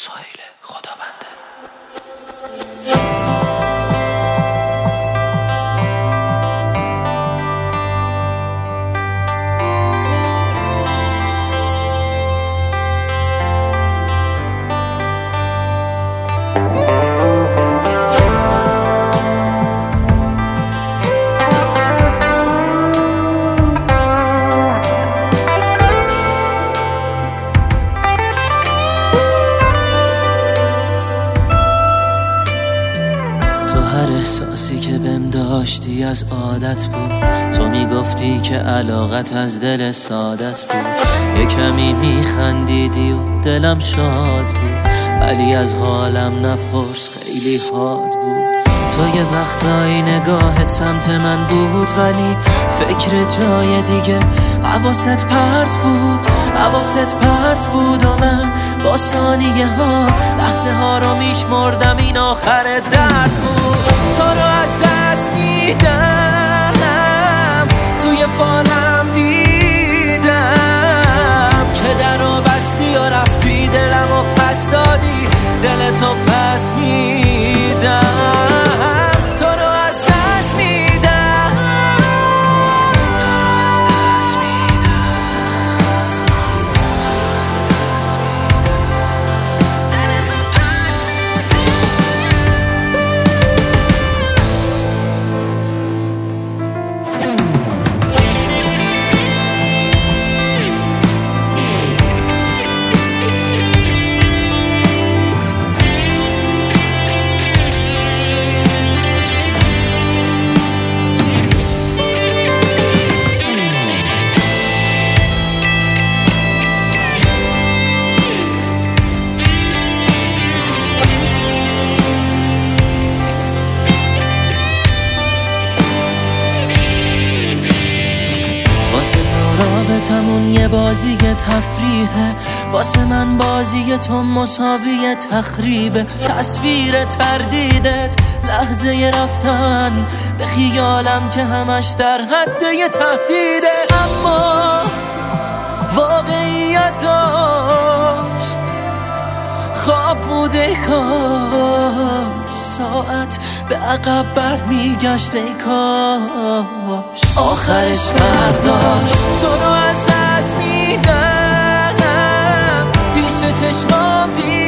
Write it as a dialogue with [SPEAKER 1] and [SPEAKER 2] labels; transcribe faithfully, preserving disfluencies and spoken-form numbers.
[SPEAKER 1] سهیل خدابنده.
[SPEAKER 2] هر احساسی که بهم داشتی از عادت بود، تو میگفتی که علاقت از دل سادت بود. یه کمی میخندیدی و دلم شاد بود، ولی از حالم نپرس خیلی حاد بود. تو یه وقتایی نگاهت سمت من بود، ولی فکر جای دیگه حواست پرت بود، حواست پرت بود. و من با ثانیه ها لحظه ها رو میشمردم، این آخر درد بود. تو رو از دست میدم، توی فالم دیدم که در رو بستی و رفتی، دلم و پس دادی، دلتو پس میدم. تو رو از دست میدم، رابطمون یه بازی تفریحه، واسه من بازی تو مساوی تخریبه. تصویر تردیدت لحظه رفتن به خیالم که همش در حد یه تهدیده، اما واقعیت داشت خواب بوده. کاش ساعت به عقب برمیگشت، ای کاش آخرش فرداش. تو رو از دست میدم، پیش چشمام دید